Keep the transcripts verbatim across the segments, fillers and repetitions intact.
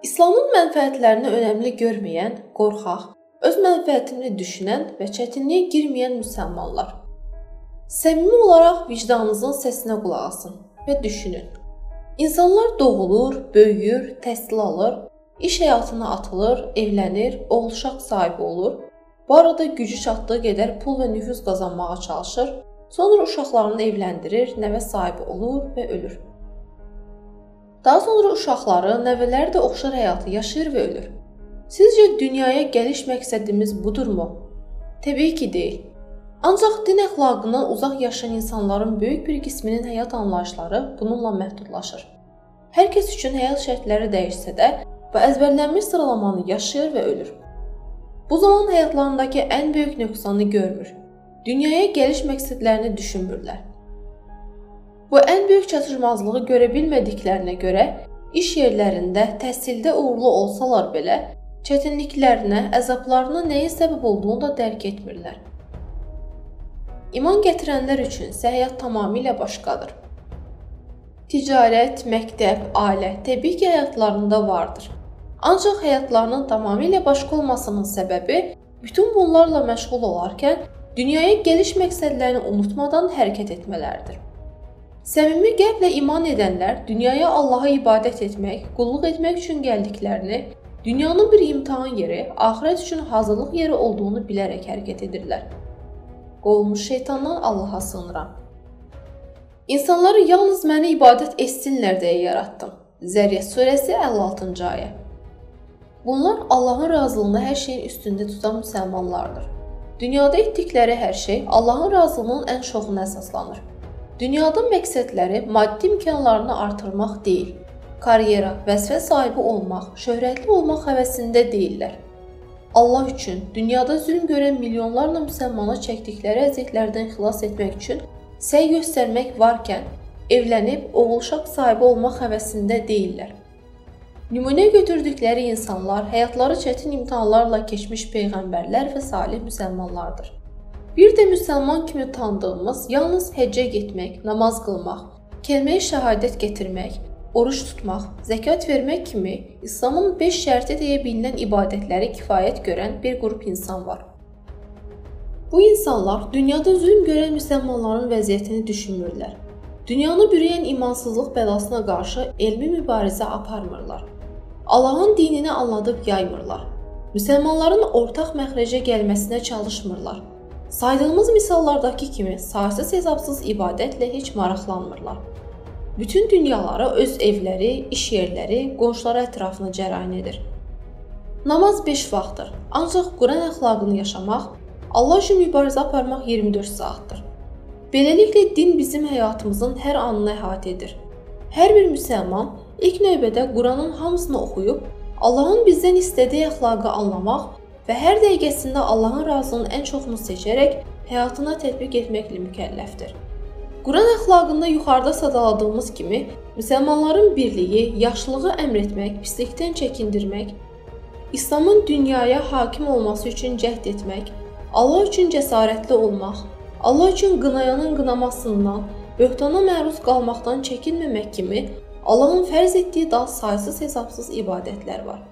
İslamın mənfəətlərini önəmli görməyən, qorxaq, öz mənfəətini düşünən və çətinliyə girməyən müsəlmanlar. Səmimi olaraq vicdanınızın səsinə qulaq asın və düşünün. İnsanlar doğulur, böyüyür, təhsil alır, iş həyatına atılır, evlənir, oğul-uşaq sahibi olur. Bu arada gücü çatdığı qədər pul və nüfuz qazanmağa çalışır, sonra uşaqlarını evləndirir, nəvə sahibi olur və ölür. Daha sonra uşaqları, nəvələri də oxşar həyatı yaşayır və ölür. Sizcə dünyaya gəliş məqsədimiz budurmu? Təbii ki, deyil. Ancaq din əxlaqından uzaq yaşayan insanların böyük bir qisminin həyat anlayışları bununla məhdudlaşır. Hər kəs üçün həyat şərtləri dəyişsə də, bu əzbərlənmiş sıralamanı yaşayır və ölür. Bu zaman həyatlarındakı ən böyük nöqsanı görmür. Dünyaya gəliş məqsədlərini düşünmürlər. Bu ən böyük çatışmazlığı görə bilmədiklərinə görə iş yerlərində, təhsildə uğurlu olsalar belə, çətinliklərinə, əzablarına nəyin səbəb olduğunu da dərk etmirlər. İman gətirənlər üçün isə həyat tamamilə başqadır. Ticarət, məktəb, ailə təbii ki, həyatlarında vardır. Ancaq həyatlarının tamamilə başqa olmasının səbəbi bütün bunlarla məşğul olarkən dünyaya gəliş məqsədlərini unutmadan hərəkət etmələridir. Səmimi qəlblə iman edənlər dünyaya Allaha ibadət etmək, qulluq etmək üçün gəldiklərini, dünyanın bir imtahan yeri, axirət üçün hazırlıq yeri olduğunu bilərək hərəkət edirlər. Qovulmuş şeytandan Allaha sığınıram. İnsanları yalnız məni ibadət etsinlər deyə yaratdım. Zəriyyət surəsi əlli altıncı ayə. Bunlar Allahın razılığını hər şeyin üstündə tutan müsəlmanlardır. Dünyada etdikləri hər şey Allahın razılığının ən çoxuna əsaslanır. Dünyada məqsədləri maddi imkanlarını artırmaq deyil, karyera, vəzifə sahibi olmaq, şöhrətli olmaq həvəsində deyillər. Allah üçün dünyada zülm görən milyonlarla müsəlmana çəkdikləri əziyyətlərdən xilas etmək üçün səy göstərmək varkən, evlənib oğul-uşaq sahibi olmaq həvəsində deyillər. Nümunə götürdükləri insanlar həyatları çətin imtahanlarla keçmiş peyğəmbərlər və salih müsəlmanlardır. Bir də müsəlman kimi tanıdığımız yalnız həccə getmək, namaz qılmaq, kəlmə-i şəhadət gətirmək, oruç tutmaq, zəkat vermək kimi İslamın beş şərti deyə bilinən ibadətləri kifayət görən bir qrup insan var. Bu insanlar dünyada zülm görən müsəlmanların vəziyyətini düşünmürlər. Dünyanı bürüyən imansızlıq bəlasına qarşı elmi mübarizə aparmırlar. Allahın dinini anladıb yaymırlar. Müsəlmanların ortaq məxrəcə gəlməsinə çalışmırlar. Saydığımız misallardakı kimi saysız hesabsız ibadətlə heç maraqlanmırlar. Bütün dünyaları öz evləri, iş yerləri, qonşuları ətrafına cərəyan edir. Namaz beş vaxtdır, ancaq Quran əxlaqını yaşamaq, Allah üçün mübarizə aparmaq iyirmi dörd saatdır. Beləliklə din bizim həyatımızın hər anını əhatə edir. Hər bir müsəlman ilk növbədə Quranın hamısını oxuyub, Allahın bizdən istədiyi əxlaqı anlamaq və hər dəqiqəsində Allahın razılığının ən çoxunu seçərək həyatına tətbiq etməklə mükəlləfdir. Quran əxlaqında yuxarıda sadaladığımız kimi müsəlmanların birliyi, yaxşılığı əmr etmək, pislikdən çəkindirmək, İslamın dünyaya hakim olması üçün cəhd etmək, Allah üçün cəsarətli olmaq, Allah üçün qınayanın qınamasından, böhtana məruz qalmaqdan çəkinməmək kimi Allahın fərz etdiyi daha saysız hesabsız ibadətlər var.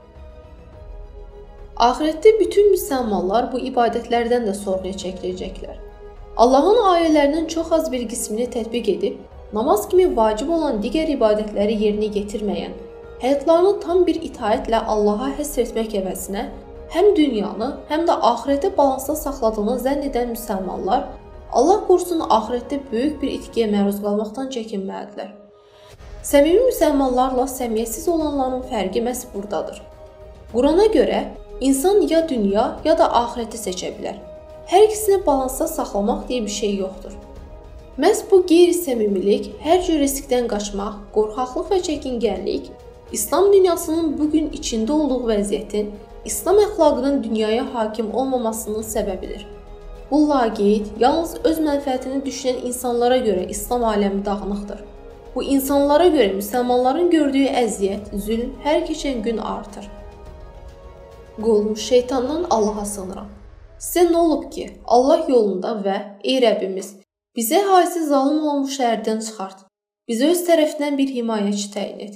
Axirətdə bütün müsəlmanlar bu ibadətlərdən də sorğuya çəkiləcəklər. Allahın ayələrinin çox az bir qismini tətbiq edib, namaz kimi vacib olan digər ibadətləri yerinə yetirməyən, həyatlarını tam bir itaətlə Allaha həsr etmək əvəzinə, həm dünyanı, həm də axirəti balansda saxladığını zənn edən müsəlmanlar, Allah qorusun axirətdə böyük bir itkiyə məruz qalmaqdan çəkinməlidirlər. Səmimi müsəlmanlarla səmiyyətsiz olanların fərqi məhz buradadır. Qurana görə, İnsan ya dünya, ya da axirəti seçə bilər. Hər ikisini balansda saxlamaq deyə bir şey yoxdur. Məhz bu qeyri-səmimilik, hər cür riskdən qaçmaq, qorxaqlıq və çəkingənlik, İslam dünyasının bugün içində olduğu vəziyyətin, İslam əxlaqının dünyaya hakim olmamasının səbəbidir. Bu laqeyd, yalnız öz mənfəətini düşünən insanlara görə İslam aləmi dağınıqdır. Bu insanlara görə müsəlmanların gördüyü əziyyət, zülm hər keçən gün artır. Qovulmuş şeytandan Allaha sığınıram. Sizə nə olub ki, Allah yolunda və ey Rəbbimiz, bizə haisi zalım olan bu şəhərdən çıxart. Bizə öz tərəfindən bir himayəçi təyin et.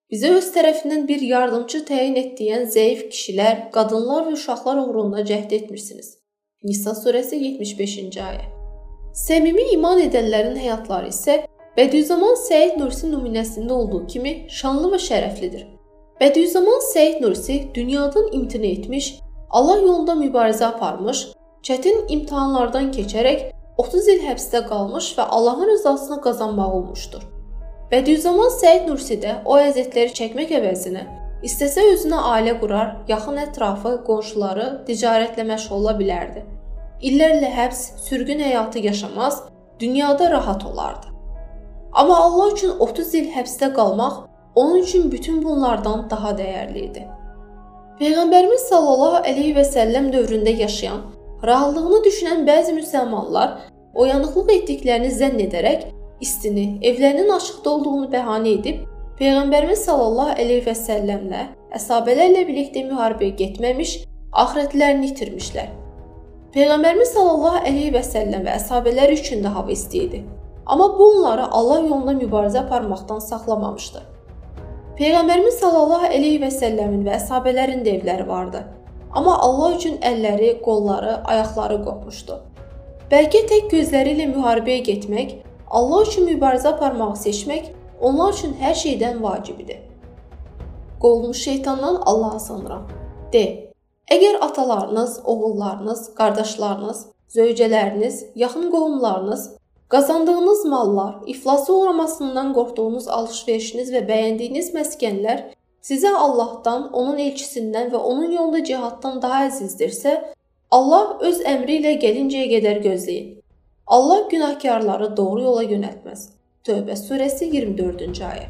Bizə öz tərəfindən bir yardımcı təyin etdiyin zəif kişilər, qadınlar və uşaqlar uğrunda cəhd etmirsiniz. Nisa surəsi yetmiş beşinci ayə. Səmimi iman edənlərin həyatları isə Bədüzzaman Səid Nursi nümunəsində olduğu kimi şanlı və şərəflidir. Bədüzzaman Səid Nursi dünyadan imtina etmiş, Allah yolunda mübarizə aparmış, çətin imtahanlardan keçərək otuz il həbsdə qalmış və Allahın rızasını qazanmaq olmuşdur. Bədüzzaman Səid Nursi də o əziyyətləri çəkmək əvəzinə istəsə özünə ailə qurar, yaxın ətrafı, qonşuları ticarətlə məşğul ola bilərdi. İllərlə həbs, sürgün həyatı yaşamaz, dünyada rahat olardı. Amma Allah üçün otuz il həbsdə qalmaq onun üçün bütün bunlardan daha dəyərli idi. Peyğəmbərimiz sallallahu əleyhi və səlləm dövründə yaşayan, rahatlığını düşünən bəzi müsəlmanlar oyanıqlıq etdiklərini zənn edərək istini, evlərinin açıqda olduğunu bəhanə edib, Peyğəmbərimiz sallallahu əleyhi və səlləmlə, əshabələrlə birlikdə müharibəyə getməmiş, axirətlərini itirmişlər. Peyğəmbərimiz sallallahu əleyhi və səlləm və əshabələri üçün də hava isti idi. Amma bu onları Allah yolunda mübarizə aparmaqdan saxlamamışdı. Peyğəmbərimiz sallallahu əleyhi və səlləmin və əshabələrin də evləri vardı. Amma Allah üçün əlləri, qolları, ayaqları qopmuşdu. Bəlkə tək gözləri ilə müharibəyə getmək, Allah üçün mübarizə aparmağı seçmək onlar üçün hər şeydən vacibidir. Qovulmuş şeytandan Allaha sığınıram. De, əgər atalarınız, oğullarınız, qardaşlarınız, zövcələriniz, yaxın qohumlarınız, qazandığınız mallar, iflasa uğramasından qorxduğunuz alış-verişiniz və bəyəndiyiniz məskənlər sizə Allahdan, onun elçisindən və onun yolunda cihaddan daha əzizdirsə, Allah öz əmri ilə gəlincəyə qədər gözləyin. Allah günahkarları doğru yola yönəltməz. Tövbə surəsi iyirmi dördüncü ayə.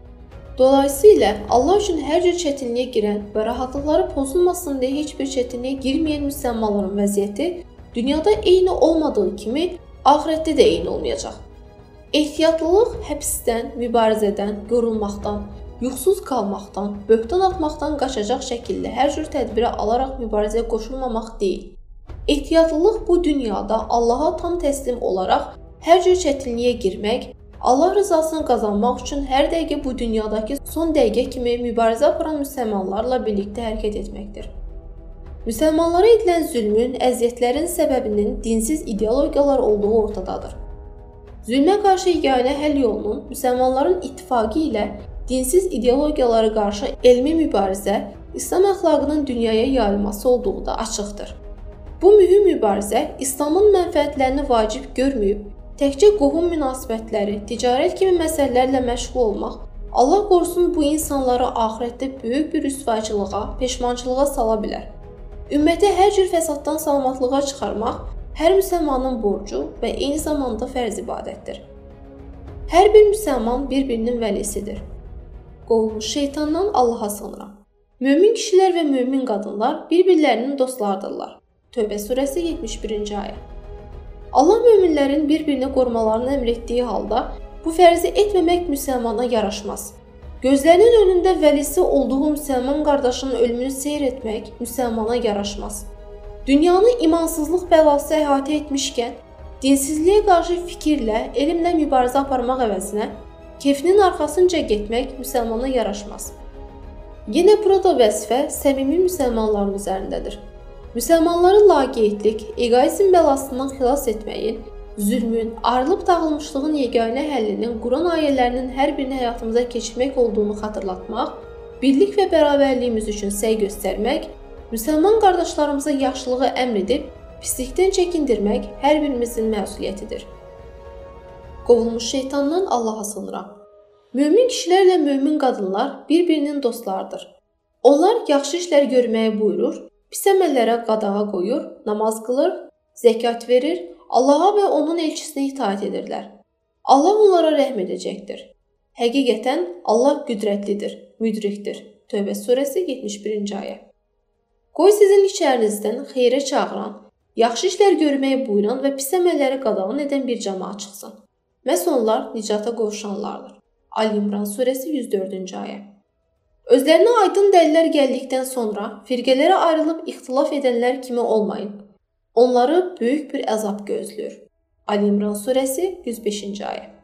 Dolayısıyla Allah üçün hər cür çətinliyə girən və rahatlıqları pozulmasın deyə heç bir çətinliyə girməyən müsəlmanların vəziyyəti dünyada eyni olmadığı kimi axirətdə də eyni olmayacaq. Ehtiyatlılıq həbsdən, mübarizədən, yorulmaqdan, yuxusuz qalmaqdan, böhtan atmaqdan qaçacaq şəkildə hər cür tədbirə alaraq mübarizəyə qoşulmamaq deyil. Ehtiyatlılıq bu dünyada Allaha tam təslim olaraq hər cür çətinliyə girmək, Allah rızasını qazanmaq üçün hər dəqiqə bu dünyadakı son dəqiqə kimi mübarizə aparan müsəlmanlarla birlikdə hərəkət etməkdir. Müsəlmanlara edilən zülmün, əziyyətlərin səbəbinin dinsiz ideologiyalar olduğu ortadadır. Zülmə qarşı yeganə həll yolunun müsəlmanların ittifaqı ilə dinsiz ideologiyalara qarşı elmi mübarizə, İslam əxlaqının dünyaya yayılması olduğu da açıqdır. Bu mühüm mübarizə İslamın mənfəətlərini vacib görməyib, təkcə qohum münasibətləri, ticarət kimi məsələlərlə məşğul olmaq, Allah qorusun bu insanları axirətdə böyük bir rüsvayçılığa, peşmançılığa sala bilər. Ümmətə hər cür fəsaddan salamatlığa çıxarmaq hər müsəlmanın borcu və eyni zamanda fərz ibadətdir. Hər bir müsəlman bir-birinin vəlisidir. Qovulmuş şeytandan Allaha sığınıram. Mömin kişilər və mömin qadınlar bir-birlərinin dostlardırlar. Tövbə surəsi yetmiş birinci ayə. Allah möminlərin bir-birini qorumalarını əmr etdiyi halda bu fərzi etməmək müsəlmana yaraşmaz. Gözlərinin önündə vəlisi olduğu müsəlman qardaşının ölümünü seyr etmək müsəlmana yaraşmaz. Dünyanı imansızlıq bəlası əhatə etmişkən, dinsizliyə qarşı fikirlə, elmlə mübarizə aparmaq əvəzinə, keyfinin arxasınca getmək müsəlmana yaraşmaz. Yenə burada vəzifə səmimi müsəlmanların üzərindədir. Müsəlmanları laqeydlik, egoizm bəlasından xilas etməyin, zülmün, ayrılıb dağılmışlığın yeganə həllinin Quran ayələrinin hər birini həyatımıza keçirmək olduğunu xatırlatmaq, birlik və bərabərliyimiz üçün səy göstərmək, müsəlman qardaşlarımıza yaxşılığı əmr edib, pislikdən çəkindirmək hər birimizin məsuliyyətidir. Qovulmuş şeytandan Allaha sığınıram. Mömin kişilərlə mömin qadınlar bir-birinin dostlardır. Onlar yaxşı işlər görməyi buyurur, pis əməllərə qadağa qoyur, namaz qılır, zəkat verir, Allaha və onun elçisinə itaat edirlər. Allah onlara rəhm edəcəkdir. Həqiqətən Allah qüdrətlidir, müdrikdir. Tövbə surəsi yetmiş birinci ayə. Qoy sizin içərinizdən xeyrə çağıran, yaxşı işlər görməyi buyuran və pis əməlləri qadağan edən bir cəmaət çıxsın. Məhz onlar nicata qovuşanlardır. Ali İmran surəsi yüz dördüncü ayə. Özlərinə aydın dəlillər gəldikdən sonra firqələrə ayrılıb ixtilaf edənlər kimi olmayın. Onları böyük bir əzab gözləyir. Ali İmran surəsi yüz beşinci ayə.